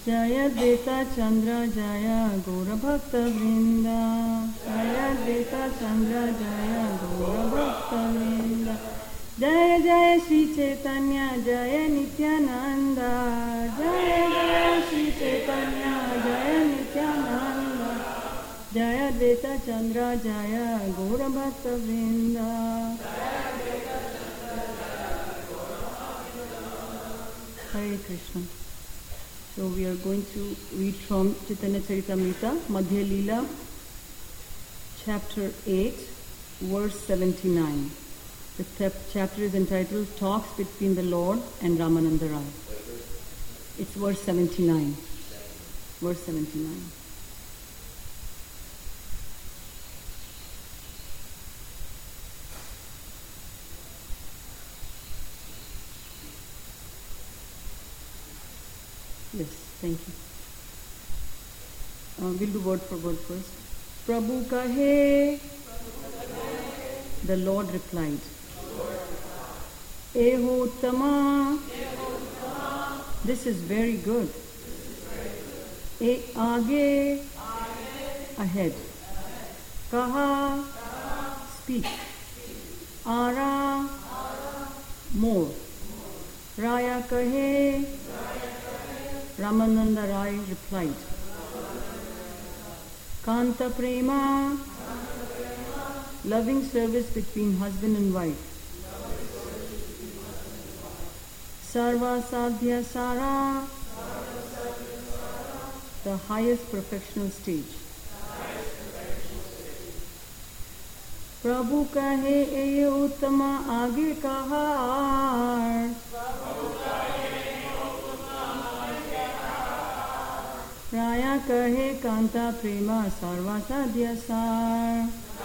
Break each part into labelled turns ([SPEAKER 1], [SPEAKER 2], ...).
[SPEAKER 1] Jaya Deta Chandra Jaya Gaura Bhakta Vrinda. Jaya Deta Chandra Jaya Gaura Bhakta Vrinda. Jaya Jaya Shri Chaitanya Jaya Nityananda. Jaya Jaya Shri Chaitanya Jaya Nityananda. Jaya Deta Chandra Jaya Gaura Bhakta Vrinda. Hare Krishna. So we are going to read from Chaitanya Charitamrita, Madhya Leela, chapter 8, verse 79. The chapter is entitled Talks Between the Lord and Ramananda Rai. It's verse 79. Verse 79. Yes, thank you. We'll do word for word first. Prabhu kahe, the Lord replied. Eho Uttama, this is very good. E aage, ahead. Kaha, speak. Ara, more. Raya kahe, Ramananda Rai replied. Kanta Prema, loving service between husband and wife. Sarva Sadhya Sara, the highest perfectional stage. Prabhu kahe eye uttama aage kahar. Raya kahe kanta prema sarva sadhya sar.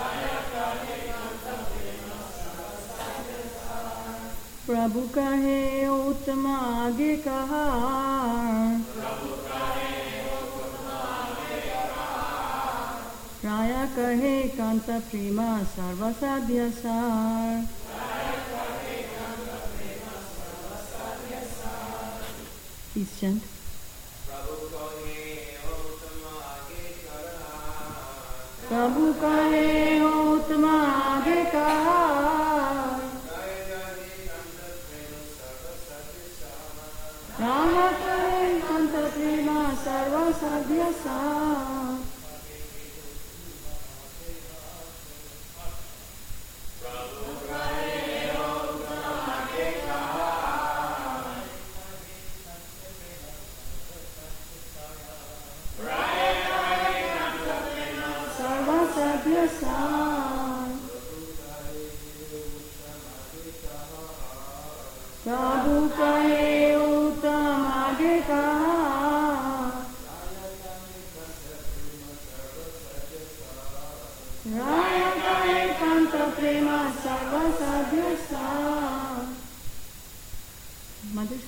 [SPEAKER 1] Prabhu kahe uttama aage kahar. Raya kahe kanta prema sarva sadhya sar. Please chant. Prabhu kahe uttama aage kahar. Raya kahe kanta prema sarva sadhya sar. Prabhu kahe uttam aage kahar. Raya kahe kanta prema sarva sadhya sar. Mother.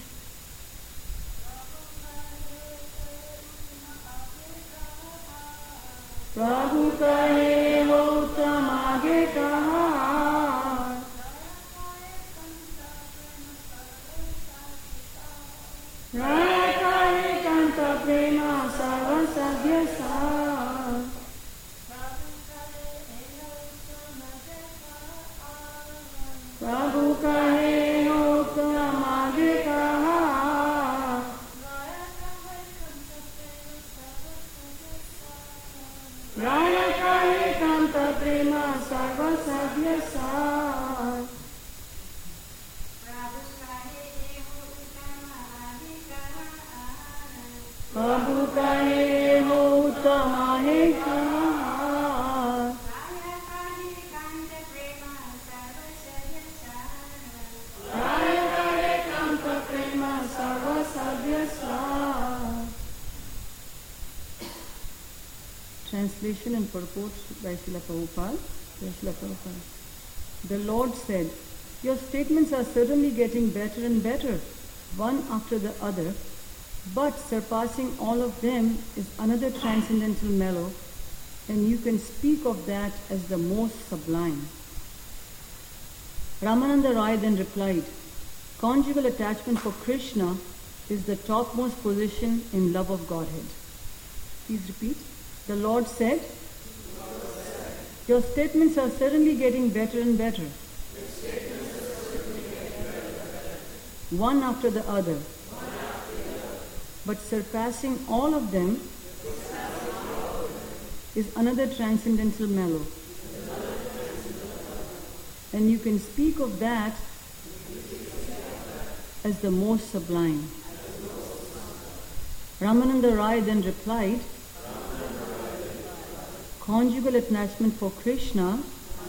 [SPEAKER 1] Prabhu kahe uttam aage kahar. Raya kahe kanta prema sarva sadhya sar. Prabhu kahe uttam aage kahar. Raya kahe kanta prema sarva sadhya sar. Prabhu kahe uttam aage kahar. Raya kahe kanta prema sarva sadhya sar. Translation and purport by Srila Prabhupada. The Lord said, your statements are certainly getting better and better, one after the other, but surpassing all of them is another transcendental mellow, and you can speak of that as the most sublime. Ramananda Rai then replied, conjugal attachment for Krishna is the topmost position in love of Godhead. Please repeat. The Lord said, your statements are certainly getting better and better. One after the other. But surpassing all of them is another transcendental mellow. And you can speak of that as the most sublime. Ramananda Rai then replied, conjugal attachment for Krishna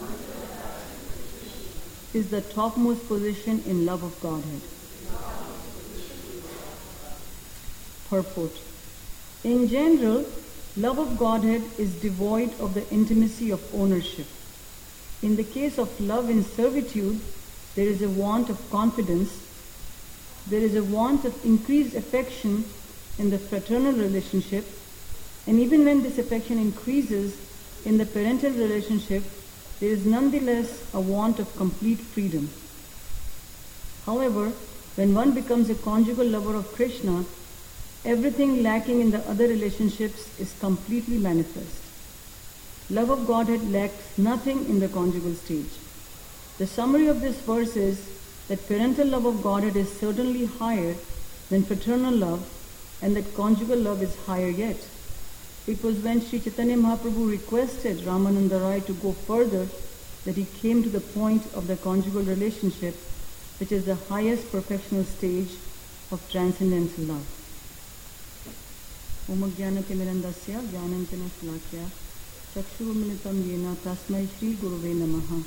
[SPEAKER 1] is the topmost position in love of Godhead. Purport. In general, love of Godhead is devoid of the intimacy of ownership. In the case of love in servitude, there is a want of confidence, there is a want of increased affection in the fraternal relationship, and even when this affection increases in the parental relationship, there is nonetheless a want of complete freedom. However, when one becomes a conjugal lover of Krishna, everything lacking in the other relationships is completely manifest. Love of Godhead lacks nothing in the conjugal stage. The summary of this verse is that parental love of Godhead is certainly higher than fraternal love, and that conjugal love is higher yet. It was when Sri Chaitanya Mahaprabhu requested Ramananda Rai to go further that he came to the point of the conjugal relationship, which is the highest perfectional stage of transcendental love. Om Jnanati Mirandasya Jnananjana Salakya Chakshurumilitam Yena Tasmai Shri Guruve Namaha.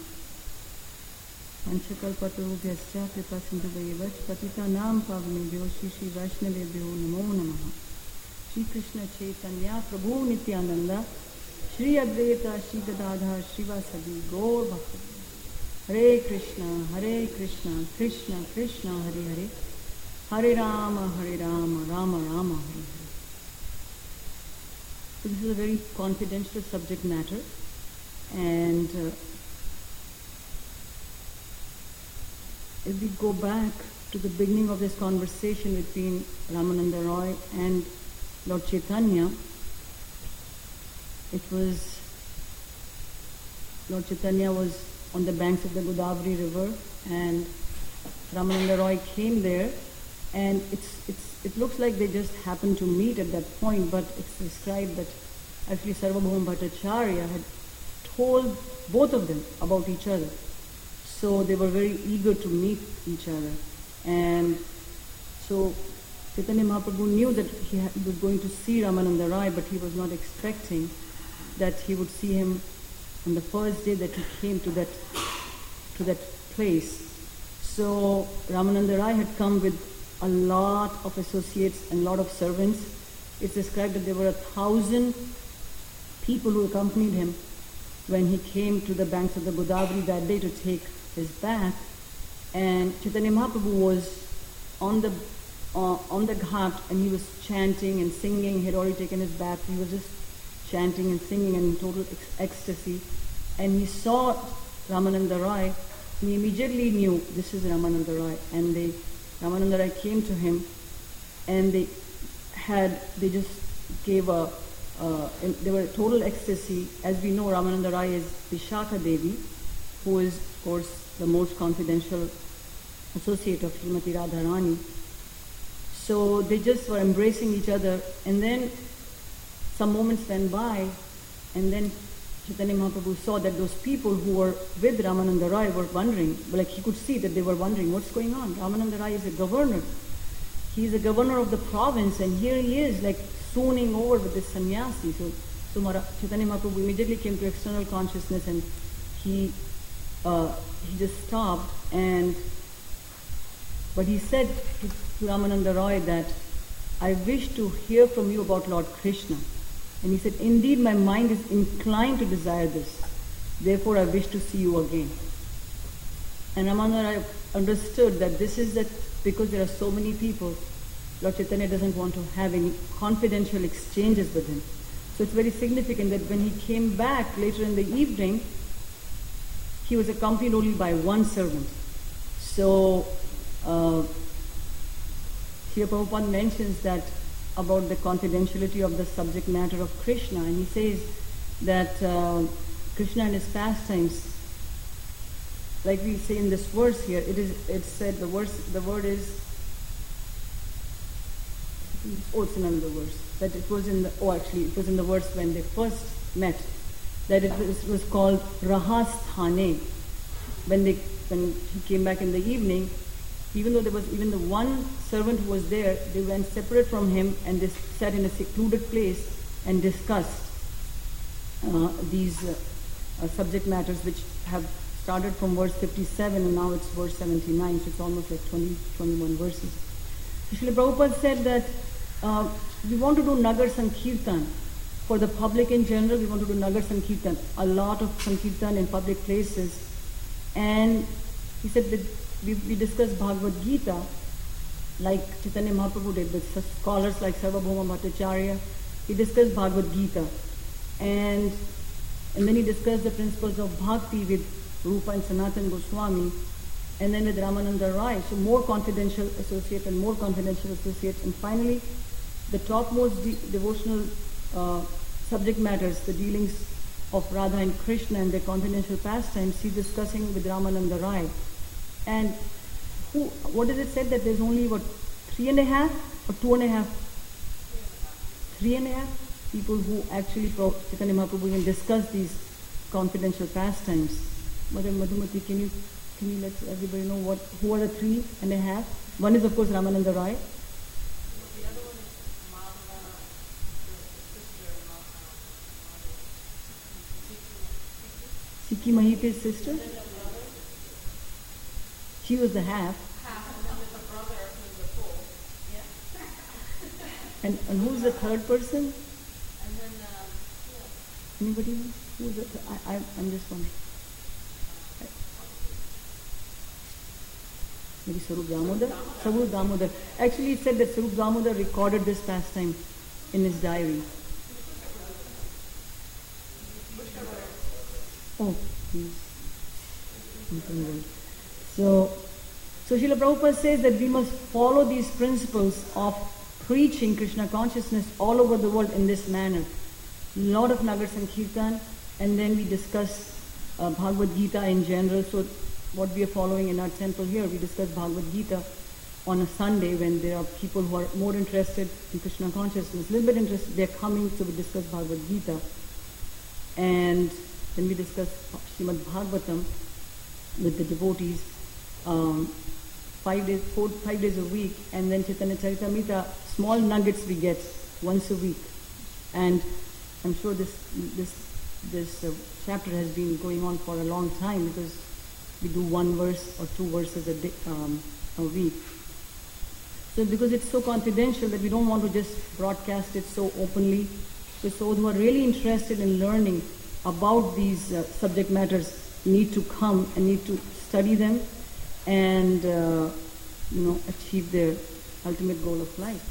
[SPEAKER 1] Panchakalpatarubhyascha Kripa Sindhuvayevach Patitanam Pavnebhyo Shri Vaishnavebhyo Namo Namaha. Shri Krishna Chaitanya Prabhu Nityananda Shri Advaita Shri Gadadhar Srivasadi Gaur Bhakta. Hare Krishna Krishna Krishna Hare Hare Hare Rama Rama Rama Hare Hare. So this is a very confidential subject matter, and if we go back to the beginning of this conversation between Ramananda Rai and Lord Chaitanya, it was Lord Chaitanya was on the banks of the Godavari river, and Ramananda Rai came there, and it looks like they just happened to meet at that point, but it's described that actually Sarvabhauma Bhattacharya had told both of them about each other. So they were very eager to meet each other. And so Chaitanya Mahaprabhu knew that he was going to see Ramananda Rai, but he was not expecting that he would see him on the first day that he came to that place. So Ramananda Rai had come with a lot of associates and a lot of servants. It's described that there were 1,000 people who accompanied him when he came to the banks of the Godavari that day to take his bath. And Chaitanya Mahaprabhu was on the ghat, and he was chanting and singing. He had already taken his bath. He was just chanting and singing in total ecstasy. And he saw Ramananda Rai, and he immediately knew this is Ramananda Rai. And Ramananda Rai came to him, and they just gave they were total ecstasy. As we know, Ramananda Rai is Vishakha Devi, who is, of course, the most confidential associate of Srimati Radharani. So they just were embracing each other, and then some moments went by, and then Chaitanya Mahaprabhu saw that those people who were with Ramananda Rai were wondering, like he could see that they were wondering, what's going on? Ramananda Rai is a governor. He is a governor of the province, and here he is, like swooning over with this sannyasi. So Chaitanya Mahaprabhu immediately came to external consciousness, and he just stopped, but he said to Ramananda Rai that, I wish to hear from you about Lord Krishna. And he said, indeed, my mind is inclined to desire this. Therefore, I wish to see you again. And Ramananda Rai understood that this is that because there are so many people, Lord Chaitanya doesn't want to have any confidential exchanges with him. So it's very significant that when he came back later in the evening, he was accompanied only by one servant. So Srila Prabhupada mentions that about the confidentiality of the subject matter of Krishna, and he says that Krishna and his pastimes, like we say in this verse here, it's said the word is, it's in another verse, that it was in the verse when they first met, that it was called Rahasthane. When he came back in the evening, even though there was even the one servant who was there, they went separate from him and they sat in a secluded place and discussed these subject matters, which have started from verse 57 and now it's verse 79, so it's almost like 21 verses. So Srila Prabhupada said that we want to do Nagar Sankirtan. For the public in general, we want to do Nagar Sankirtan, a lot of Sankirtan in public places. And he said that we discussed Bhagavad Gita, like Chaitanya Mahaprabhu did, with scholars like Sarvabhauma Bhattacharya. He discussed Bhagavad Gita. And then he discussed the principles of Bhakti with Rupa and Sanatana Goswami, and then with Ramananda Rai. So more confidential associate and more confidential associates. And finally, the topmost devotional subject matters, the dealings of Radha and Krishna and their confidential pastimes, he's discussing with Ramananda Rai. And what is it said, that there's only 3.5 or 2.5? 3.5 people who actually Chaitanya Mahaprabhu even discuss these confidential pastimes. Mother Madhumati, can you let everybody know who are the 3.5? One is of course Ramananda Rai.
[SPEAKER 2] The other one is Madhava, the sister
[SPEAKER 1] Sikhi Mahite's sister. She was the half.
[SPEAKER 2] and then there's a brother who's the full. Yeah.
[SPEAKER 1] And who's the third person?
[SPEAKER 2] And then,
[SPEAKER 1] Anybody know? Who's the I'm just wondering. Maybe Sarup Damodar? Sarup Damodar. Actually, it said that Sarup Damodar recorded this pastime in his diary. Oh, please. So Srila Prabhupada says that we must follow these principles of preaching Krishna consciousness all over the world in this manner. A lot of Nagar Sankirtan, and then we discuss Bhagavad Gita in general. So what we are following in our temple here, we discuss Bhagavad Gita on a Sunday when there are people who are more interested in Krishna consciousness, a little bit interested, they're coming, so we discuss Bhagavad Gita. And then we discuss Srimad Bhagavatam with the devotees 5 days a week, and then Chaitanya Charitamrita, small nuggets we get once a week. And I'm sure this chapter has been going on for a long time, because we do 1 verse or 2 verses a week. So because it's so confidential that we don't want to just broadcast it so openly, so those who are really interested in learning about these subject matters need to come and need to study them and achieve their ultimate goal of life.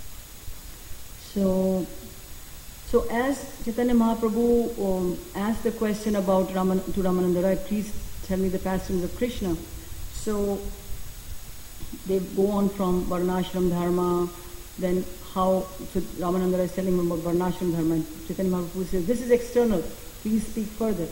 [SPEAKER 1] So as Chaitanya Mahaprabhu asked the question about to Ramananda Rai, please tell me the pastimes of Krishna. So they go on from Varnashram Dharma, then so Ramananda Rai is telling him about Varnashram Dharma, and Chaitanya Mahaprabhu says, this is external, please speak further.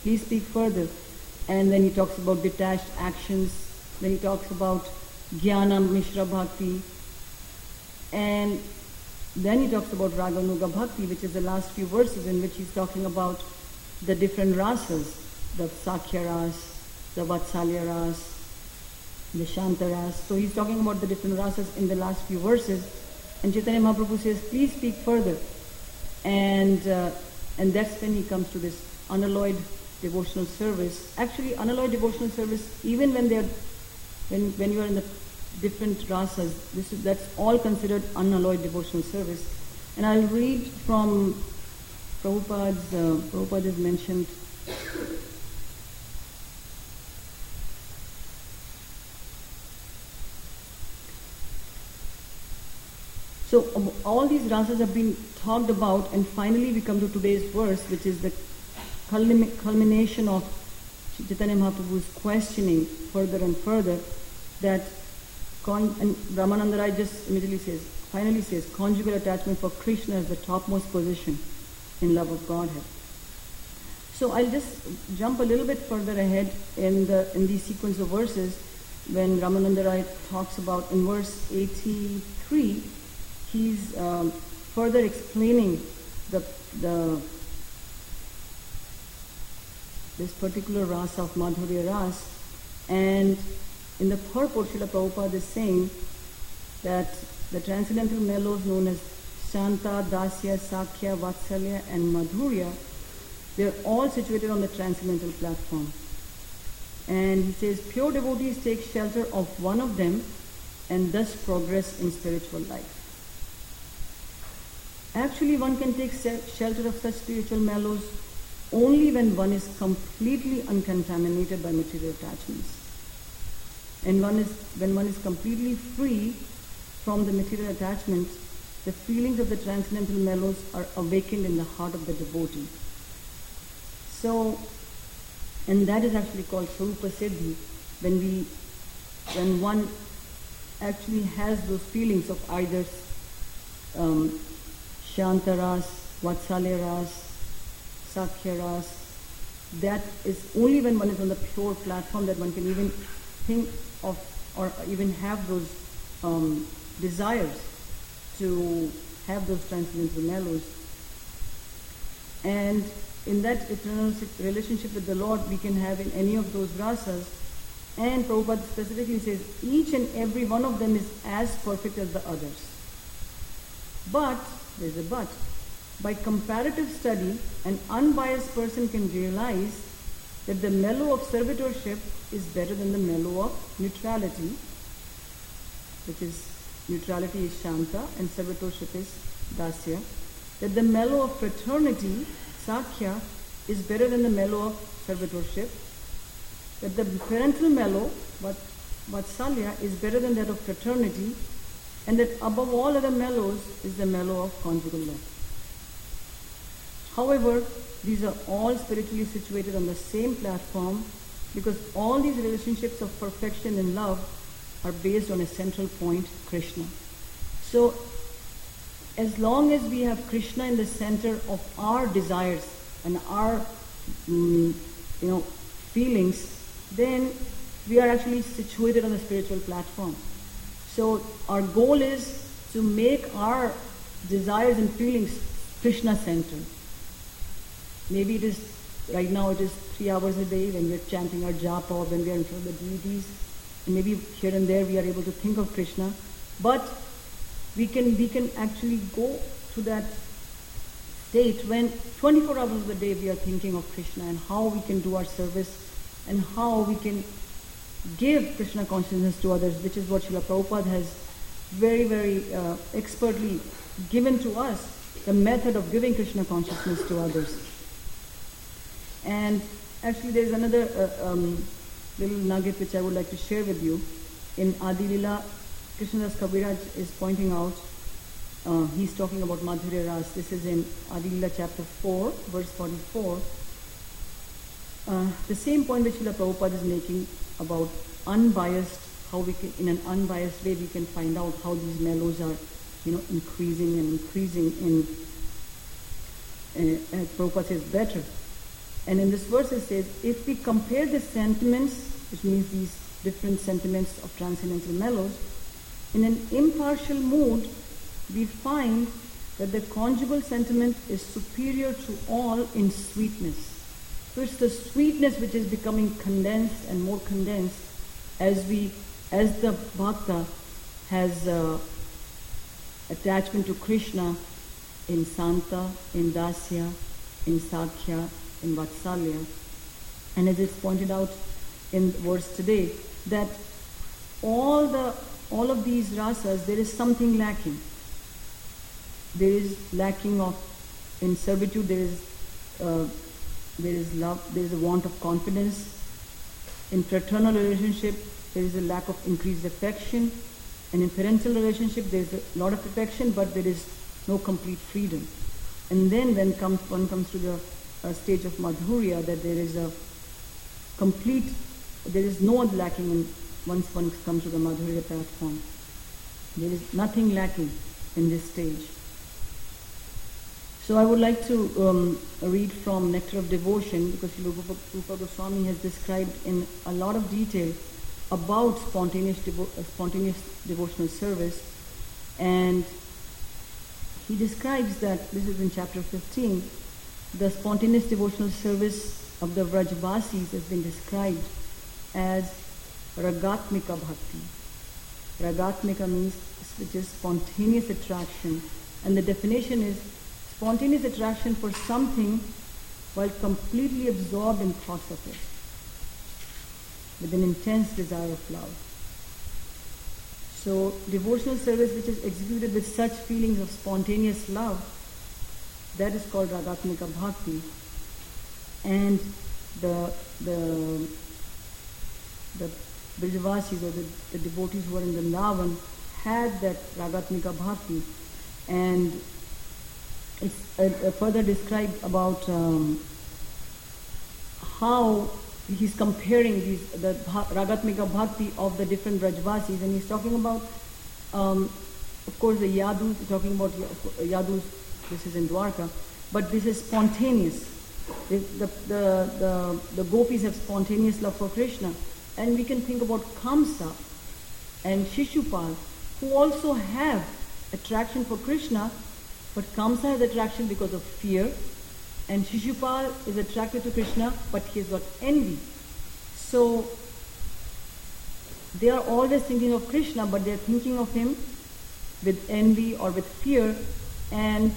[SPEAKER 1] And then he talks about detached actions, then he talks about Jnana Mishra Bhakti, and then he talks about Raganuga Bhakti, which is the last few verses in which he's talking about the different rasas, the Sakhya ras, the Vatsalya ras, the Shanta ras. So he's talking about the different rasas in the last few verses, and Chaitanya Mahaprabhu says, please speak further. And that's when he comes to this unalloyed devotional service. Actually, unalloyed devotional service, even when you are in the different rasas, that's all considered unalloyed devotional service. And I'll read from Prabhupada is mentioned. So all these rasas have been talked about, and finally we come to today's verse, which is the culmination of Chaitanya Mahaprabhu's questioning further and further, that And Ramananda Rai just finally says, conjugal attachment for Krishna is the topmost position in love of Godhead. So I'll just jump a little bit further ahead in these sequence of verses when Ramananda Rai talks about in verse 83, he's further explaining this particular rasa of Madhurya Ras, and in the purport, Srila Prabhupada is saying that the transcendental mellows known as Shanta, Dasya, Sakhya, Vatsalya and Madhurya, they're all situated on the transcendental platform. And he says, pure devotees take shelter of one of them and thus progress in spiritual life. Actually, one can take shelter of such spiritual mellows only when one is completely uncontaminated by material attachments. And when one is completely free from the material attachments, the feelings of the transcendental mellows are awakened in the heart of the devotee. So, and that is actually called Swarupa Siddhi, when one actually has those feelings of either Shantaras, Vatsalyaras, Sakhyaras. That is only when one is on the pure platform that one can even think of or even have those desires to have those transcendental mellows. And in that eternal relationship with the Lord, we can have in any of those rasas. And Prabhupada specifically says, each and every one of them is as perfect as the others. But, there's a but, by comparative study, an unbiased person can realize that the mellow of servitorship is better than the mellow of neutrality, which is, neutrality is Shanta and servitorship is Dasya. That the mellow of fraternity, Sakhya, is better than the mellow of servitorship. That the parental mellow, Vatsalya, is better than that of fraternity. And that above all other mellows is the mellow of conjugal love. However, these are all spiritually situated on the same platform because all these relationships of perfection and love are based on a central point, Krishna. So, as long as we have Krishna in the center of our desires and our, feelings, then we are actually situated on the spiritual platform. So our goal is to make our desires and feelings Krishna-centered. Maybe it is, right now it is 3 hours a day when we are chanting our japa or when we are in front of the deities. And maybe here and there we are able to think of Krishna. But we can actually go to that state when 24 hours of the day we are thinking of Krishna and how we can do our service and how we can give Krishna consciousness to others, which is what Srila Prabhupada has very, very expertly given to us, the method of giving Krishna consciousness to others. And actually there's another little nugget which I would like to share with you. In Adi Lila, Krishnadas Kaviraj is pointing out, he's talking about Madhurya Ras. This is in Adi Lila chapter 4, verse 44. The same point which Srila Prabhupada is making about unbiased, how we can, in an unbiased way, we can find out how these mellows are, increasing and increasing as Prabhupada says, better. And in this verse it says, if we compare the sentiments, which means these different sentiments of transcendental mellows, in an impartial mood, we find that the conjugal sentiment is superior to all in sweetness. So it's the sweetness which is becoming condensed and more condensed as the bhakta has attachment to Krishna in Santa, in Dasya, in Sakhya, in Vatsalya. And as it's pointed out in the verse today, that all of these rasas, there is something lacking. There is lacking of, in servitude there is love, there is a want of confidence. In fraternal relationship, there is a lack of increased affection. And in parental relationship, there is a lot of affection, but there is no complete freedom. And then when one comes to the stage of Madhurya, that there is no lacking in once one comes to the Madhurya platform. There is nothing lacking in this stage. So I would like to read from Nectar of Devotion, because Rupa Goswami has described in a lot of detail about spontaneous devotional service, and he describes that, this is in chapter 15, the spontaneous devotional service of the Vrajvasis has been described as Ragatmika Bhakti. Ragatmika means, which is spontaneous attraction, and the definition is spontaneous attraction for something while completely absorbed in thoughts of it, with an intense desire of love. So devotional service which is executed with such feelings of spontaneous love, that is called Ragatmika Bhakti. And the Brajavasis, or the devotees who are in the Vrindavan, had that Ragatmika Bhakti. And it's further described about how he's comparing the Ragatmika Bhakti of the different Brajvasis, and he's talking about, of course, the Yadus, talking about Yadus, this is in Dwarka, but this is spontaneous. The gopis have spontaneous love for Krishna, and we can think about Kamsa and Shishupal, who also have attraction for Krishna, but Kamsa has attraction because of fear, and Shishupal is attracted to Krishna, but he has got envy. So they are always thinking of Krishna, but they are thinking of him with envy or with fear, and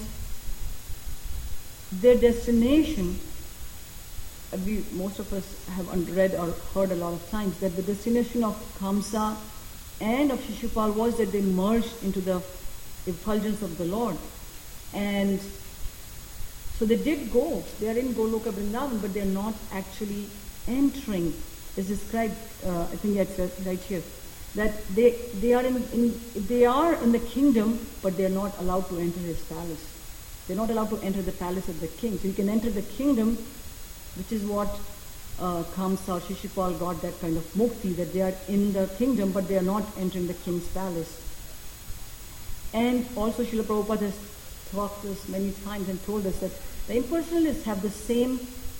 [SPEAKER 1] their destination, most of us have read or heard a lot of times, that the destination of Kamsa and of Shishupal was that they merged into the effulgence of the Lord. And so they did go, they are in Goloka Vrindavan, but they are not actually entering. It's described, I think it's right here, that they are in the kingdom, but they are not allowed to enter his palace. They're not allowed to enter the palace of the king. So you can enter the kingdom, which is what Kamsa or Shishupal got, that kind of mukti, that they are in the kingdom, but they are not entering the king's palace. And also Srila Prabhupada has talked to us many times and told us that the impersonalists have the same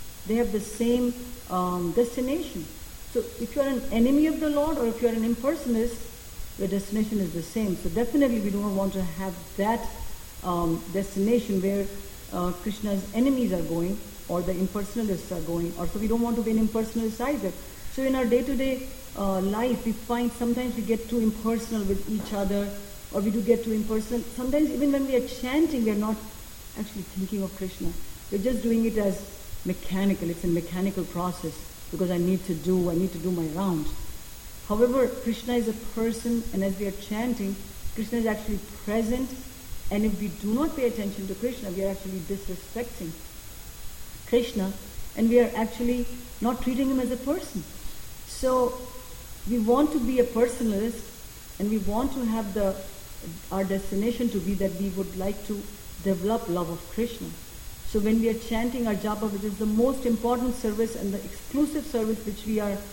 [SPEAKER 1] destination. So if you are an enemy of the Lord, or if you are an impersonalist, the destination is the same. So definitely we do not want to have that destination where Krishna's enemies are going, or the impersonalists are going, or so we don't want to be an impersonalist either. So in our day-to-day life, we find sometimes we get too impersonal with each other, or we do get too impersonal. Sometimes even when we are chanting, we are not actually thinking of Krishna. We're just doing it as mechanical. It's a mechanical process, because I need to do my rounds. However, Krishna is a person, and as we are chanting, Krishna is actually present, and if we do not pay attention to Krishna, we are actually disrespecting Krishna, and we are actually not treating him as a person. So we want to be a personalist, and we want to have our destination to be that we would like to develop love of Krishna. So when we are chanting our japa, which is the most important service and the exclusive service which we have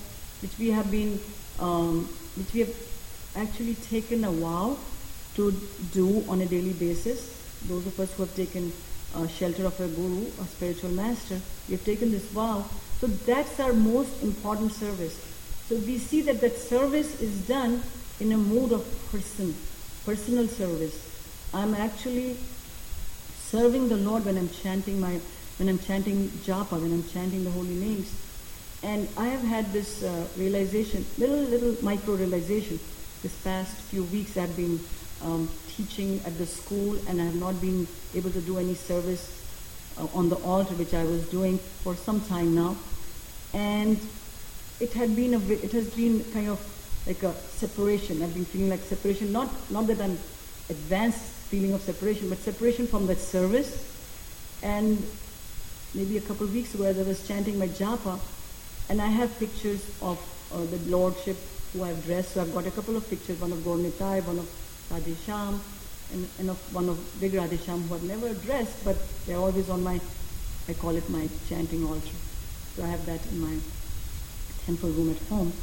[SPEAKER 1] actually taken a vow to do on a daily basis. Those of us who have taken shelter of a guru, a spiritual master, we have taken this vow. So that's our most important service. So we see that service is done in a mood of personal service. I'm actually serving the Lord when I'm chanting japa, when I'm chanting the holy names. And I have had this realization, little micro realization. This past few weeks I've been teaching at the school, and I have not been able to do any service on the altar, which I was doing for some time now. And it has been kind of like a separation. I've been feeling like separation, not that I'm advanced feeling of separation, but separation from that service. And maybe a couple of weeks ago, as I was chanting my japa, and I have pictures of the Lordship who I've dressed. So I've got a couple of pictures, one of Gaur Nitai, one of Radhesham, and one of Big Radhesham, who I've never dressed, but they're always on I call it my chanting altar. So I have that in my temple room at home.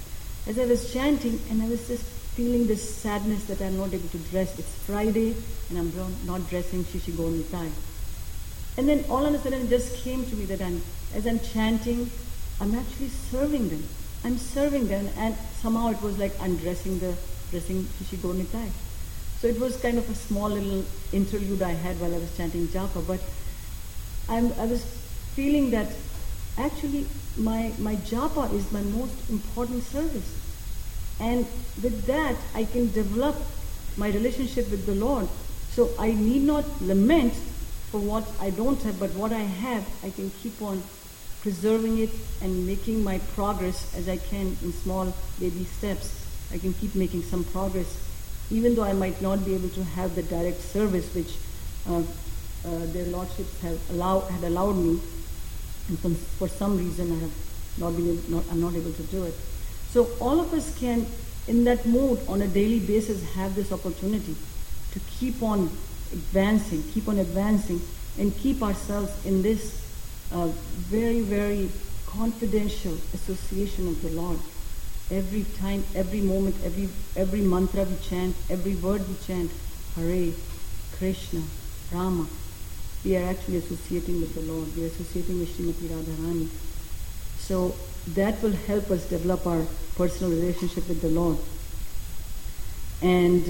[SPEAKER 1] as I was chanting, and I was just feeling this sadness that I'm not able to dress. It's Friday, and I'm not dressing Shishigor Nitai. And then all of a sudden it just came to me that as I'm chanting, I'm actually serving them. I'm serving them, and somehow it was like I'm dressing Shishigor Nitai. So it was kind of a small little interlude I had while I was chanting japa, but I was feeling that actually my japa is my most important service. And with that, I can develop my relationship with the Lord. So I need not lament for what I don't have, but what I have, I can keep on preserving it and making my progress as I can in small baby steps. I can keep making some progress, even though I might not be able to have the direct service which their lordships had allowed me, and for some reason I'm not able to do it. So all of us can, in that mode, on a daily basis, have this opportunity to keep on advancing, and keep ourselves in this very, very confidential association of the Lord. Every time, every moment, every mantra we chant, every word we chant, Hare, Krishna, Rama, we are actually associating with the Lord. We are associating with Srimati Radharani. So that will help us develop our personal relationship with the Lord. And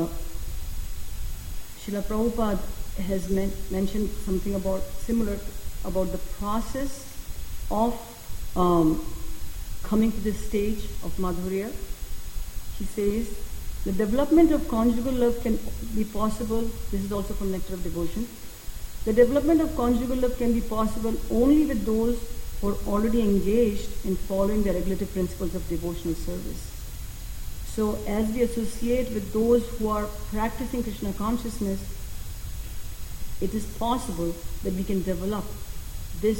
[SPEAKER 1] Srila Prabhupada has mentioned something similar about the process of coming to this stage of Madhurya. He says, the development of conjugal love can be possible. This is also from Nectar of Devotion. The development of conjugal love can be possible only with those who are already engaged in following the regulative principles of devotional service. So as we associate with those who are practicing Krishna consciousness, it is possible that we can develop the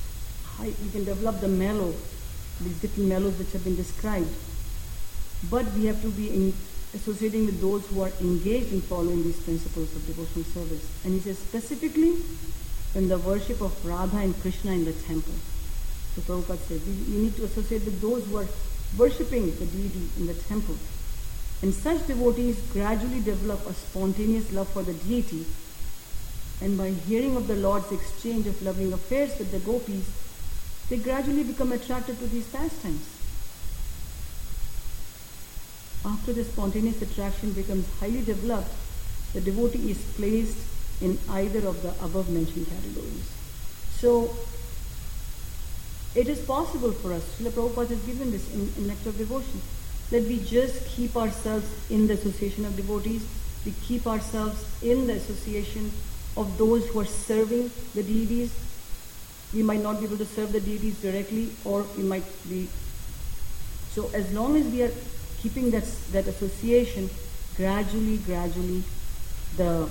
[SPEAKER 1] mellow, these different mellows which have been described. But we have to be associating with those who are engaged in following these principles of devotional service. And he says specifically in the worship of Radha and Krishna in the temple. So Prabhupada says we need to associate with those who are worshipping the deity in the temple. And such devotees gradually develop a spontaneous love for the deity, and by hearing of the Lord's exchange of loving affairs with the gopis, they gradually become attracted to these pastimes. After the spontaneous attraction becomes highly developed, the devotee is placed in either of the above mentioned categories. So, it is possible for us, Srila Prabhupada has given this in Nectar of Devotion, that we just keep ourselves in the association of devotees, we keep ourselves in the association of those who are serving the deities. We might not be able to serve the deities directly, or we might be. So as long as we are keeping that association, gradually, the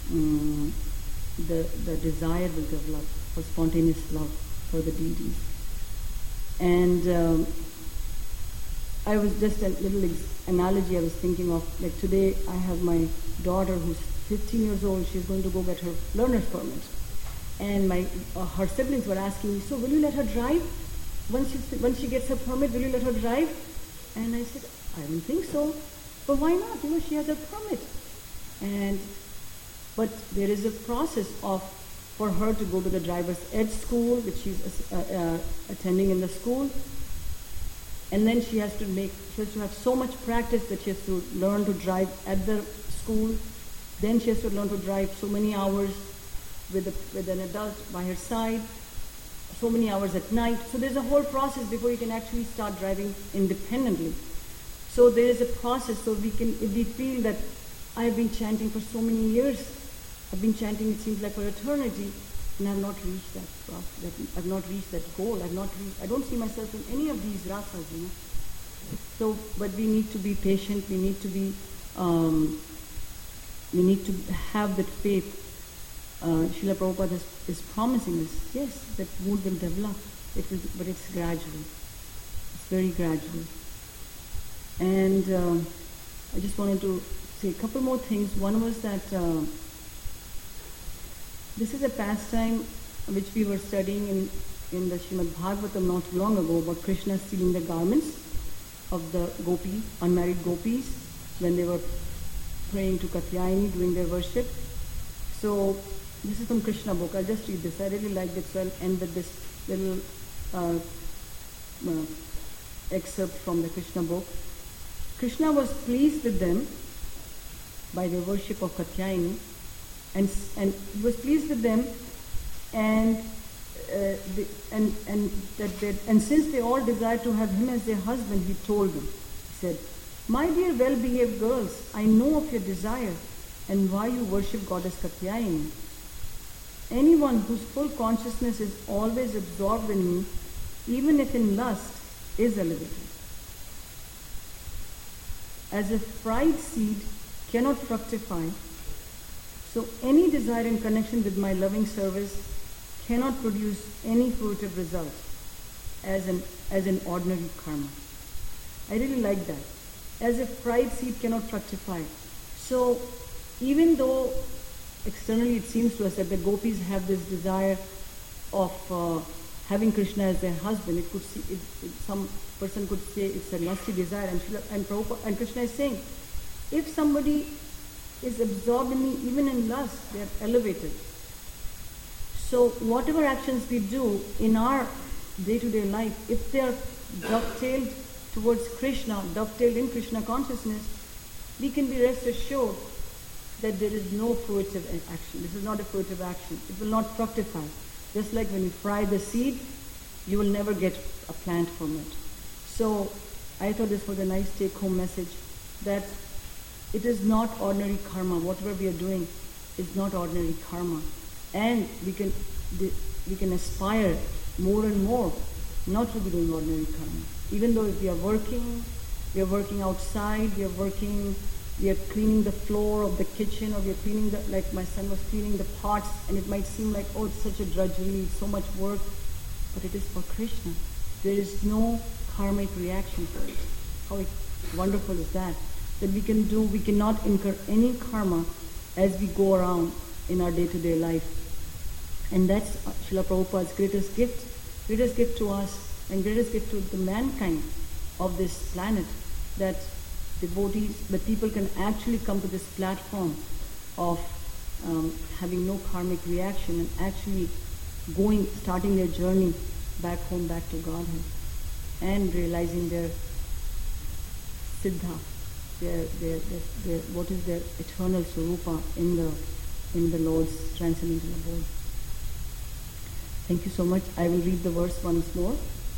[SPEAKER 1] desire will develop for spontaneous love for the deities. And I was just a little analogy I was thinking of. Like today, I have my daughter who's 15 years old. She's going to go get her learner's permit. And her siblings were asking me, so will you let her drive? Once she gets her permit, will you let her drive? And I said, I don't think so. But why not? She has a permit. But there is a process for her to go to the driver's ed school, which she's attending in the school. And then she has to have so much practice that she has to learn to drive at the school. Then she has to learn to drive so many hours with an adult by her side, so many hours at night. So there's a whole process before you can actually start driving independently. So there is a process. So if we feel that I have been chanting for so many years, I've been chanting, it seems like for eternity, and I've not reached I've not reached that goal. I don't see myself in any of these rasas, So, but we need to be patient. We need to have that faith. Srila Prabhupada is promising us, yes, that mood will develop. But it's gradual. It's very gradual. And I just wanted to say a couple more things. One was that this is a pastime which we were studying in the Srimad Bhagavatam not long ago about Krishna stealing the garments. of the unmarried gopis, when they were praying to Katyayani, doing their worship. So this is from Krishna book. I'll just read this. I really like it, so I'll end with this little excerpt from the Krishna book. Krishna was pleased with them by their worship of Katyayani, and he was pleased with them, and since they all desired to have him as their husband, he told them, he said, "My dear well-behaved girls, I know of your desire and why you worship goddess Katyayani. Anyone whose full consciousness is always absorbed in me, even if in lust, is elevated. As a fried seed cannot fructify, so any desire in connection with my loving service cannot produce any fruitive result as an ordinary karma." I really like that. As a fried seed cannot fructify. So even though externally it seems to us that the gopis have this desire of having Krishna as their husband, some person could say it's a lusty desire, and Krishna is saying, if somebody is absorbed in me even in lust, they are elevated. So whatever actions we do in our day-to-day life, if they are dovetailed towards Krishna, dovetailed in Krishna consciousness, we can be rest assured that there is no fruitive action. This is not a fruitive action. It will not fructify. Just like when you fry the seed, you will never get a plant from it. So I thought this was a nice take-home message, that it is not ordinary karma. Whatever we are doing is not ordinary karma. And we can aspire more and more not to be doing ordinary karma. Even though if we are working outside, we are cleaning the floor of the kitchen, or we are cleaning like my son was cleaning the pots, and it might seem like, oh, it's such a drudgery, it's so much work, but it is for Krishna. There is no karmic reaction for it. How wonderful is that? That we cannot incur any karma as we go around in our day-to-day life. And that's Srila Prabhupada's greatest gift to us, and greatest gift to the mankind of this planet, that devotees, that people can actually come to this platform of having no karmic reaction and actually starting their journey back home, back to Godhead, and realizing their siddha, their what is their eternal swarupa in the Lord's transcendental abode. Thank you so much. I will read the verse once more.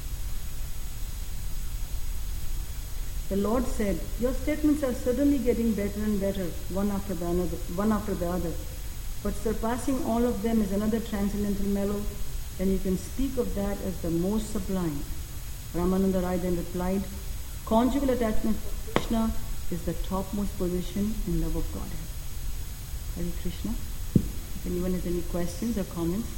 [SPEAKER 1] The Lord said, "Your statements are certainly getting better and better, one after the other. But surpassing all of them is another transcendental mellow, and you can speak of that as the most sublime." Ramananda Rai then replied, "Conjugal attachment for Krishna is the topmost position in love of Godhead." Hare Krishna. If anyone has any questions or comments.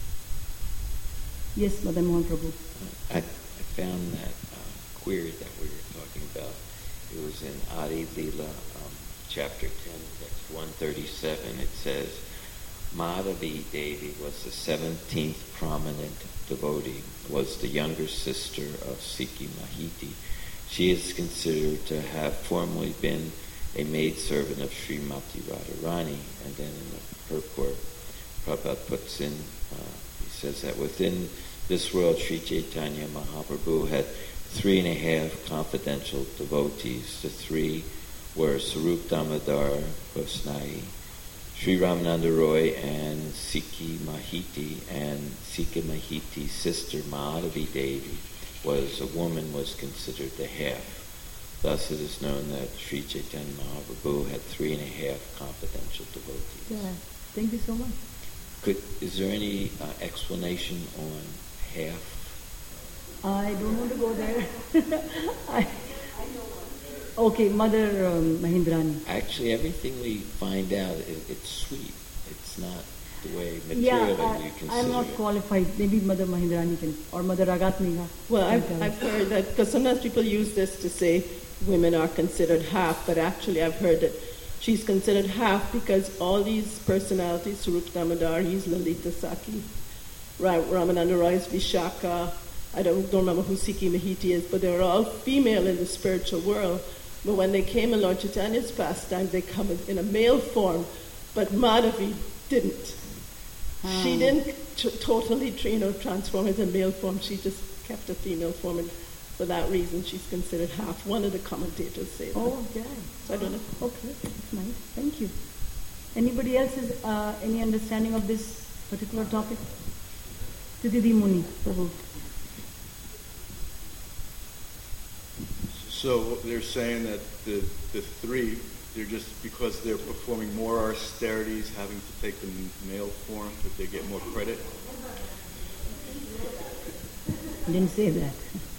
[SPEAKER 1] Yes, Madan Mohan Prabhu.
[SPEAKER 3] I found that query that we were talking about. It was in Adi Leela, chapter 10, text 137. It says, Madhavi Devi was the 17th prominent devotee, was the younger sister of Sikhi Mahiti. She is considered to have formerly been a maidservant of Srimati Radharani. And then in the purport, Prabhupada puts in, he says that within this world, Sri Chaitanya Mahaprabhu had 3.5 confidential devotees. The 3 were Sarup Damodar Gosnai, Sri Ramananda Roy, and Sikhi Mahiti. And Sikhi Mahiti's sister Madhavi Devi was considered the half. Thus it is known that Sri Chaitanya Mahaprabhu had 3.5 confidential devotees.
[SPEAKER 1] Yeah, thank you so much.
[SPEAKER 3] Is there any explanation on half?
[SPEAKER 1] I don't want to go there. Okay, Mother Mahindrani.
[SPEAKER 3] Actually, everything we find out, it's sweet. It's not the way materially you consider
[SPEAKER 1] I'm not qualified. Maybe Mother Mahindrani can, or Mother Ragatmiga.
[SPEAKER 4] Well, I've heard that, because sometimes people use this to say women are considered half, but actually I've heard that she's considered half because all these personalities, Sarup Damodar, he's Lalita Saki, Ramananda Roy is Vishaka, I don't remember who Siki Mahiti is, but they were all female in the spiritual world. But when they came in Lord Chaitanya's pastime, they come in a male form. But Madhavi didn't. She didn't totally transform into male form. She just kept a female form, and for that reason, she's considered half. One of the commentators say that.
[SPEAKER 1] Oh, yeah.
[SPEAKER 4] So I don't know.
[SPEAKER 1] Okay, that's nice. Thank you. Anybody else has any understanding of this particular topic? Tididi Muni, Prabhu.
[SPEAKER 5] So they're saying that the three, they're just because they're performing more austerities, having to take the male form, that they get more credit?
[SPEAKER 1] I didn't say that.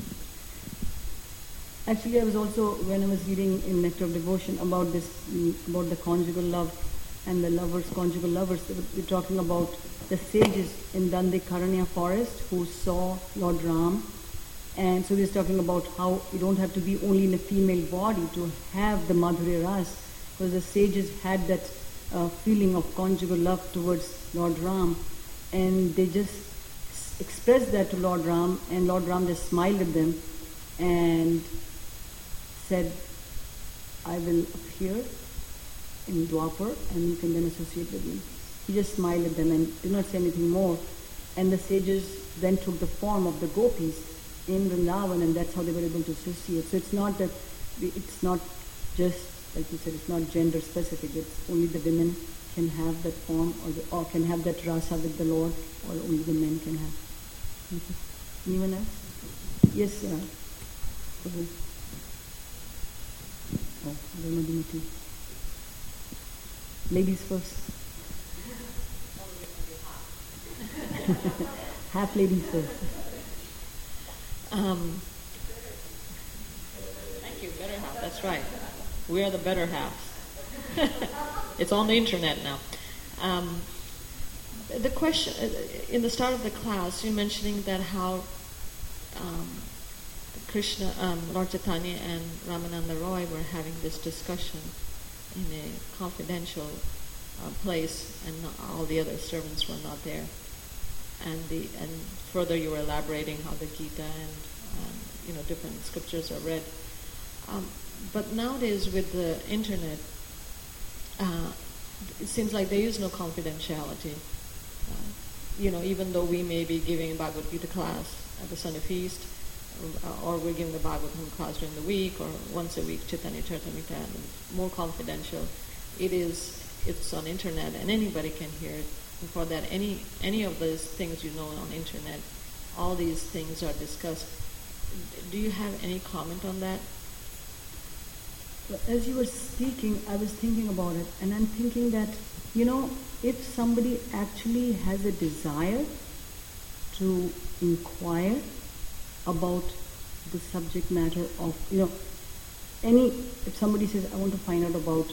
[SPEAKER 1] Actually, I was also, when I was reading in Nectar of Devotion about this, about the conjugal love and the lovers, conjugal lovers, we're talking about the sages in Dandikaranya forest who saw Lord Ram. And so we're talking about how you don't have to be only in a female body to have the Madhurya Ras, because the sages had that feeling of conjugal love towards Lord Ram, and they just expressed that to Lord Ram, and Lord Ram just smiled at them and said, I will appear in Dwapar and you can then associate with me. He just smiled at them and did not say anything more. And the sages then took the form of the gopis in Vrindavan, and that's how they were able to associate. So it's not that, it's not just, like you said, it's not gender specific. It's only the women can have that form, or can have that rasa with the Lord, or only the men can have. Okay. Anyone else? Yes, Prabhu. Oh, Ramadi. Ladies first. Half ladies first.
[SPEAKER 2] Thank you, better half. That's right. We are the better half. It's on the internet now. The question, in the start of the class, you're mentioning that how Krishna, Lord Chaitanya and Ramananda Roy were having this discussion in a confidential place, and all the other servants were not there. And further, you were elaborating how the Gita and different scriptures are read. But nowadays, with the internet, it seems like there is no confidentiality. Even though we may be giving a Bhagavad Gita class at the Sunday feast, or we're giving the Bhagavatam class during the week, or once a week, Chaitanya Charitamrita, and more confidential. It's on internet, and anybody can hear it. And for that, any of those things on internet, all these things are discussed. Do you have any comment on that?
[SPEAKER 1] As you were speaking, I was thinking about it, and I'm thinking that, if somebody actually has a desire to inquire about the subject matter of, if somebody says, I want to find out about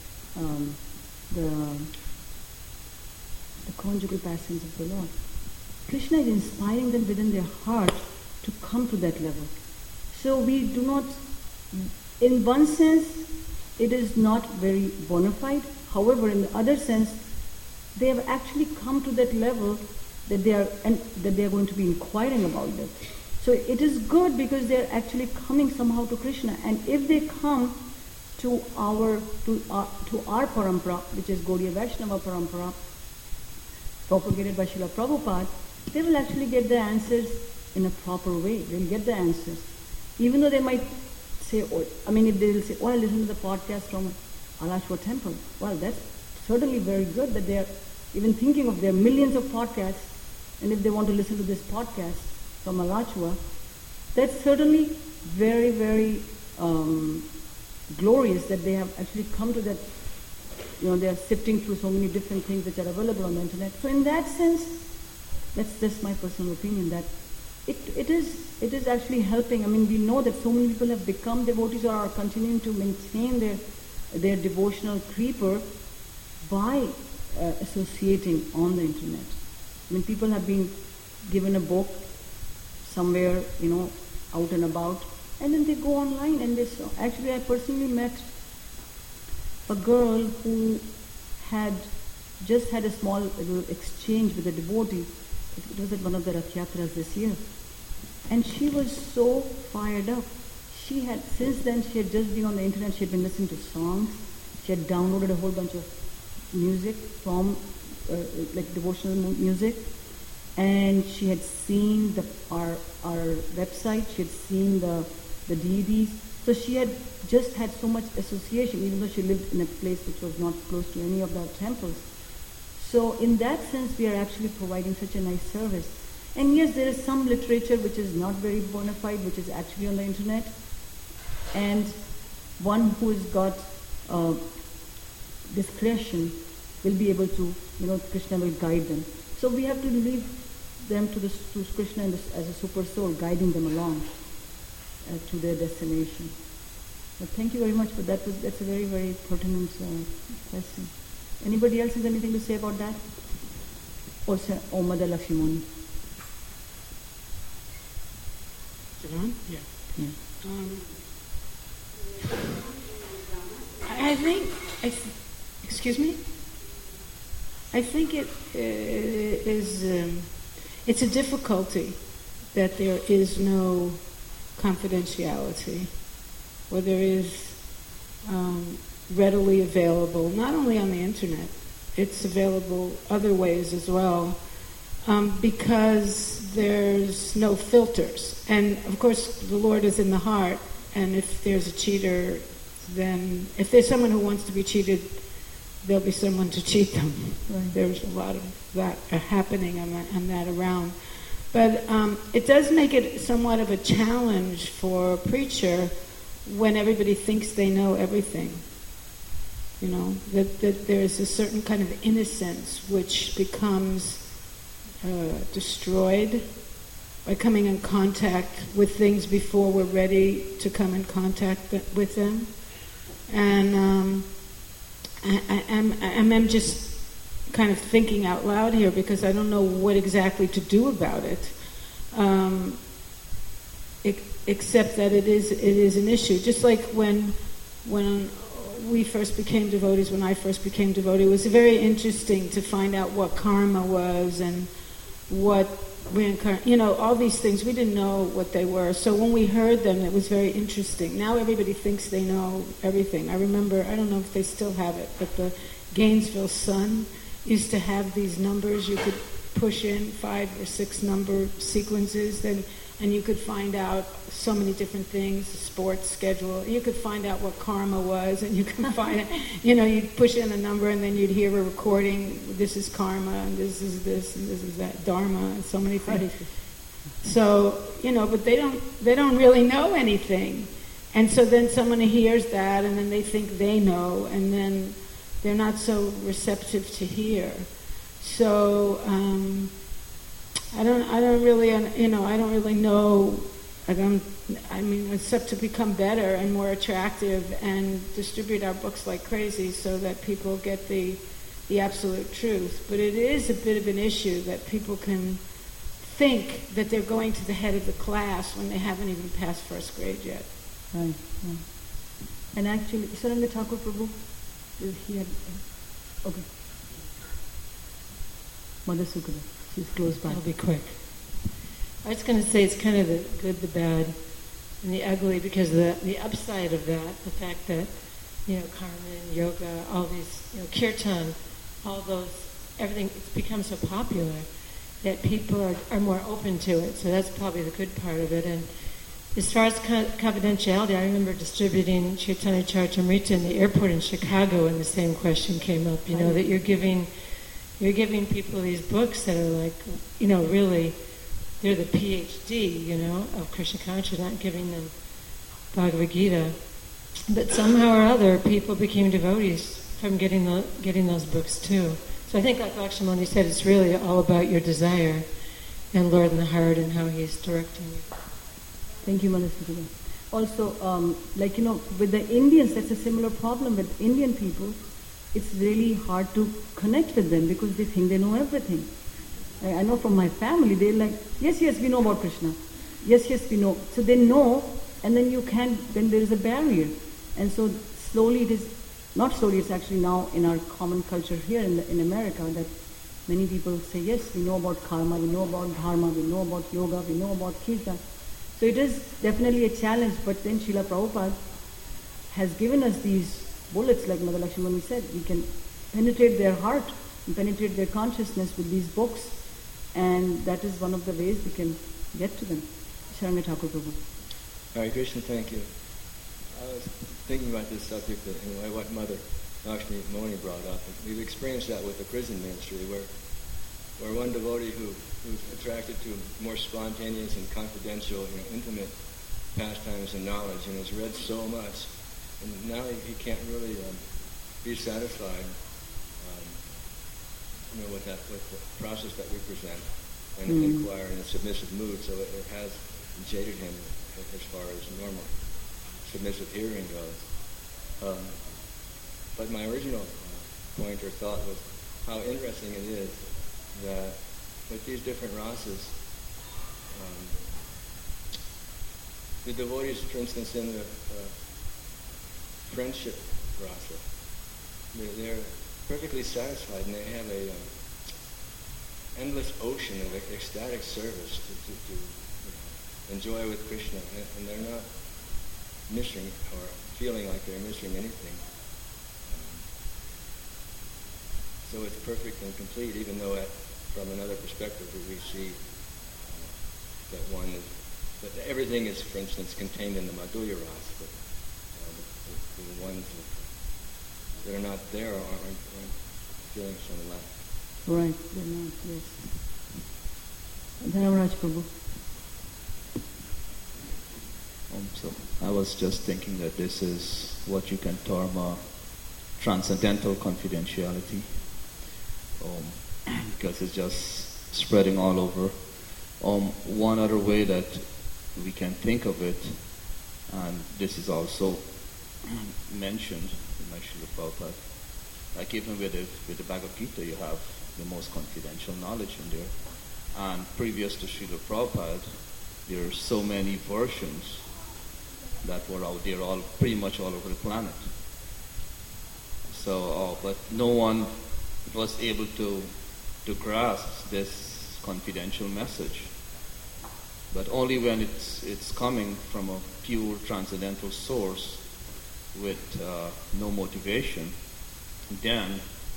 [SPEAKER 1] the conjugal passions of the Lord, Krishna is inspiring them within their heart to come to that level. So we do not, in one sense, it is not very bona fide. However, in the other sense, they have actually come to that level that they are going to be inquiring about that. So it is good because they are actually coming somehow to Krishna. And if they come to our parampara, which is Gaudiya Vaishnava parampara, propagated by Srila Prabhupada, they will actually get the answers in a proper way. They will get the answers. Even though they might say, if they will say, I listened to the podcast from Alachua Temple. Well, that's certainly very good that they are even thinking of their millions of podcasts, and if they want to listen to this podcast from Alachua, that's certainly very, very glorious that they have actually come to that. They are sifting through so many different things which are available on the internet. So in that sense, that's just my personal opinion, that it is actually helping. We know that so many people have become devotees or are continuing to maintain their devotional creeper by associating on the internet. People have been given a book somewhere, out and about, and then they go online and they saw. Actually, I personally met a girl who had just had a small little exchange with a devotee. It was at one of the Rath Yatras this year. And she was so fired up. Since then, she had just been on the internet, she had been listening to songs, she had downloaded a whole bunch of music from, like devotional music, and she had seen our website, she had seen the DVDs. So she had just had so much association, even though she lived in a place which was not close to any of the temples. So in that sense, we are actually providing such a nice service. And yes, there is some literature which is not very bona fide, which is actually on the internet. And one who has got discretion will be able to, Krishna will guide them. So we have to leave them to Krishna as a super soul, guiding them along to their destination. But thank you very much for that. That's a very, very pertinent question. Anybody else has anything to say about that? Or Mother Lakshmani?
[SPEAKER 6] Yeah.
[SPEAKER 1] Yeah.
[SPEAKER 6] I think, excuse me? I think it is, it's a difficulty that there is no confidentiality, or there is readily available, not only on the internet, it's available other ways as well, because there's no filters. And of course, the Lord is in the heart, and if there's a cheater, then if there's someone who wants to be cheated, there'll be someone to cheat them. Right. There's a lot of that happening and that around. But it does make it somewhat of a challenge for a preacher when everybody thinks they know everything. That there's a certain kind of innocence which becomes destroyed by coming in contact with things before we're ready to come in contact with them. And I'm just kind of thinking out loud here because I don't know what exactly to do about it, except that it is an issue. Just like when we first became devotees, when I first became devotee, it was very interesting to find out what karma was and what reincarnation, all these things. We didn't know what they were. So when we heard them, it was very interesting. Now everybody thinks they know everything. I remember, I don't know if they still have it, but the Gainesville Sun used to have these numbers. You could push in 5 or 6 number sequences, and you could find out so many different things, the sports schedule. You could find out what karma was, and you can find it. You'd push in a number, and then you'd hear a recording. This is karma, and this is this, and this is that, dharma, and so many things. So but they don't really know anything, and so then someone hears that, and then they think they know, and then they're not so receptive to hear. So I don't really know. Except to become better and more attractive and distribute our books like crazy so that people get the absolute truth. But it is a bit of an issue that people can think that they're going to the head of the class when they haven't even passed first grade yet.
[SPEAKER 1] Right. And actually, Saranga Thakur Prabhu, he had, okay. Mother Sukada, she's close by.
[SPEAKER 7] I'll be quick. I was going to say it's kind of the good, the bad, and the ugly, because the upside of that, the fact that, Carmen, yoga, all these, kirtan, all those, everything, it's become so popular that people are more open to it. So that's probably the good part of it. And as far as confidentiality, I remember distributing Chaitanya Charitamrita in the airport in Chicago, and the same question came up, that you're giving people these books that are like, really, they're the PhD, of Krishna consciousness, not giving them Bhagavad Gita. But somehow or other, people became devotees from getting those books too. So I think, like Lakshmani said, it's really all about your desire and Lord in the heart and how He's directing you.
[SPEAKER 1] Thank you, Manasudhana. Also, with the Indians, that's a similar problem with Indian people. It's really hard to connect with them because they think they know everything. I know from my family, they're like, yes, we know about Krishna. Yes, we know. So they know, and then then there is a barrier. And so slowly it's actually now in our common culture here in America that many people say, yes, we know about karma, we know about dharma, we know about yoga, we know about kirtan. So it is definitely a challenge, but then Srila Prabhupada has given us these bullets, like Mother Lakshmani said. We can penetrate their heart and penetrate their consciousness with these books, and that is one of the ways we can get to them. Sharanga Thakur Prabhu.
[SPEAKER 8] Hare Krishna, thank you. I was thinking about this subject that, what Mother Lakshmi Moni brought up. We've experienced that with the prison ministry, where one devotee who's attracted to more spontaneous and confidential, intimate pastimes and knowledge, and has read so much, and now he can't really be satisfied, with the process that we present and inquire in a submissive mood. So it has jaded him as far as normal submissive hearing goes. But my original point or thought was how interesting it is that with these different rasas, the devotees, for instance, in the friendship rasa, they're perfectly satisfied, and they have a endless ocean of ecstatic service to enjoy with Krishna, and they're not missing or feeling like they're missing anything. So it's perfect and complete, even though from another perspective we see that everything is, for instance, contained in the Madhurya Rasa, but the ones that are not there aren't feeling some lack.
[SPEAKER 1] Right, they're not, yes. Dharmaraj Prabhu.
[SPEAKER 9] So I was just thinking that this is what you can term a transcendental confidentiality, because it's just spreading all over. One other way that we can think of it, and this is also mentioned in my Srila Prabhupada, like even with the Bhagavad Gita, you have the most confidential knowledge in there. And previous to Srila Prabhupada, there are so many versions that were out there, all pretty much all over the planet. So, but no one was able to grasp this confidential message. But only when it's coming from a pure transcendental source with no motivation, then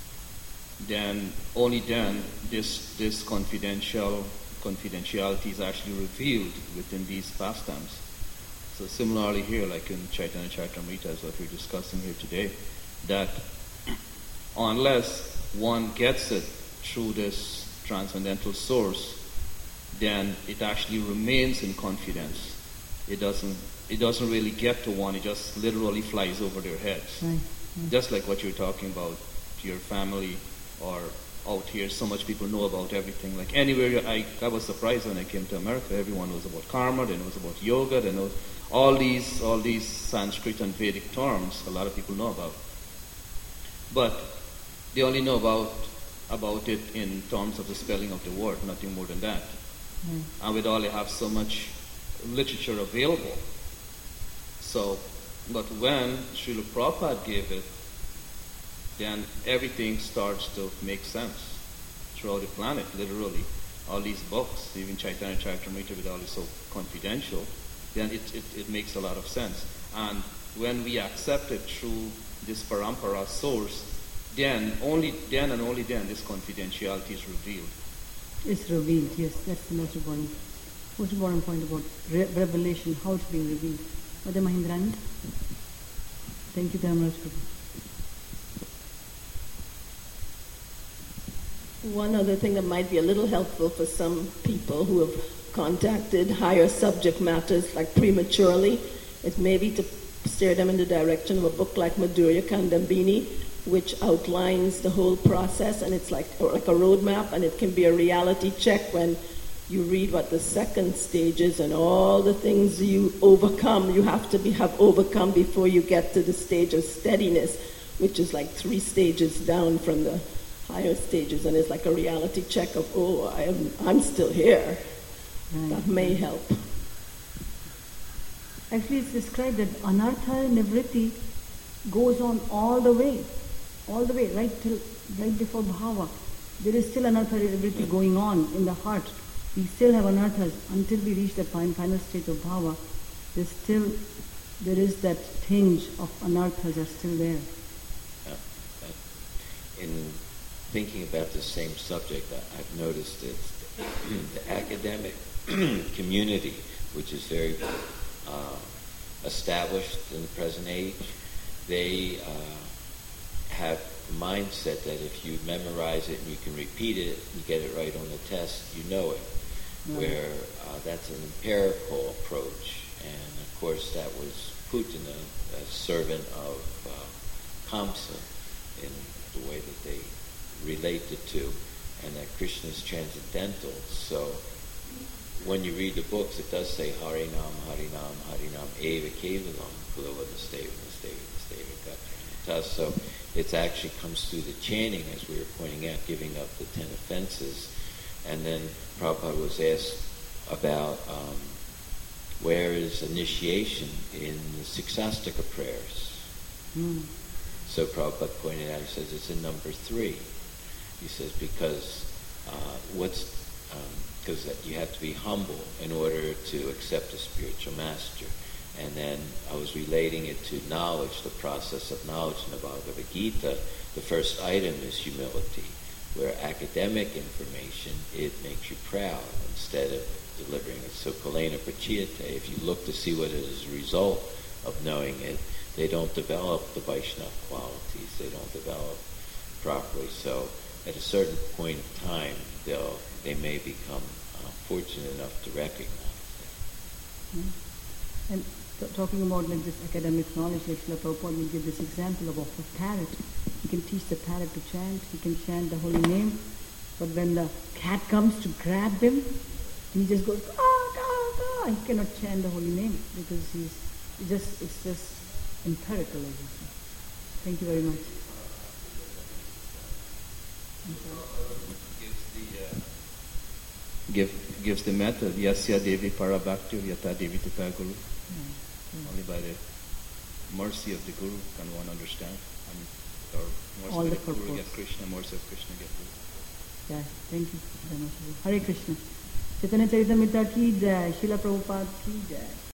[SPEAKER 9] only then this confidentiality is actually revealed within these pastimes. So similarly here, like in Chaitanya Charitamrita, as what we're discussing here today, that unless one gets it through this transcendental source, then it actually remains in confidence. It doesn't really get to one. It just literally flies over their heads.
[SPEAKER 1] Right.
[SPEAKER 9] Just like what you're talking about to your family or out here, so much people know about everything. Like anywhere, I was surprised when I came to America. Everyone was about karma, then it was about yoga, then it was all these Sanskrit and Vedic terms. A lot of people know about, but they only know about it in terms of the spelling of the word, nothing more than that. And with all, they have so much literature available. So, but when Srila Prabhupada gave it, then everything starts to make sense throughout the planet, literally. All these books, even Chaitanya Charitamrita, with all this so confidential, then it makes a lot of sense. And when we accept it through this parampara source, then only then this confidentiality is revealed.
[SPEAKER 1] It's revealed, yes, that's the most important point about revelation, how it's being revealed. Mother Mahindrani? Thank you, Dharmaraj Prabhu.
[SPEAKER 4] One other thing that might be a little helpful for some people who have contacted higher subject matters like prematurely is maybe to steer them in the direction of a book like Madhurya Kandambini, which outlines the whole process, and it's like a roadmap, and it can be a reality check when you read what the second stage is and all the things you have to have overcome before you get to the stage of steadiness, which is like 3 stages down from the higher stages, and it's like a reality check of, I'm still here.
[SPEAKER 1] Right.
[SPEAKER 4] That may help.
[SPEAKER 1] Actually, it's described that anartha nivritti goes on all the way, right before bhava. There is still anartha nivritti going on in the heart. We still have anarthas. Until we reach the final state of bhava, there is that tinge of anarthas are still there.
[SPEAKER 3] In thinking about the same subject, I've noticed that the academic community, which is very established in the present age, they have a mindset that if you memorize it and you can repeat it, you get it right on the test, you know it. Where that's an empirical approach. And of course that was Putin, a servant of Kamsa in the way that they relate the two, and that Krishna is transcendental. So when you read the books, it does say Harinam, Harinam, Harinam, Eva Kevalam, Kulava Nasteva, Nasteva, Nasteva, Gata. So it actually comes through the chanting, as we were pointing out, giving up the 10 offenses. And then Prabhupada was asked about where is initiation in the Siksastika prayers. So Prabhupada pointed out, he says, it's in number 3. He says, because you have to be humble in order to accept a spiritual master. And then I was relating it to knowledge, the process of knowledge in the Bhagavad Gita. The first item is humility, where academic information, it makes you proud instead of delivering it. So Kalena Prachiyate, if you look to see what is a result of knowing it, they don't develop the Vaishnava qualities, they don't develop properly. So at a certain point in time, they may become fortunate enough to recognize it.
[SPEAKER 1] And talking about like this academic knowledge, like Srila Prabhupada will give this example of a parrot. You can teach the parrot to chant, he can chant the holy name, but when the cat comes to grab him, he just goes, he cannot chant the holy name because it's just empirical, as you say. Thank you very much.
[SPEAKER 9] Gives the method, Yasya Devi Parabhakti, Yata Devi Tata Guru. Only by the mercy of the Guru can one understand. Or mercy of the Guru get Krishna, mercy of Krishna get Guru.
[SPEAKER 1] Yeah, thank you very much. Hare Krishna. Chaitanya Charitamrita ki jai, Srila Prabhupada ki jai.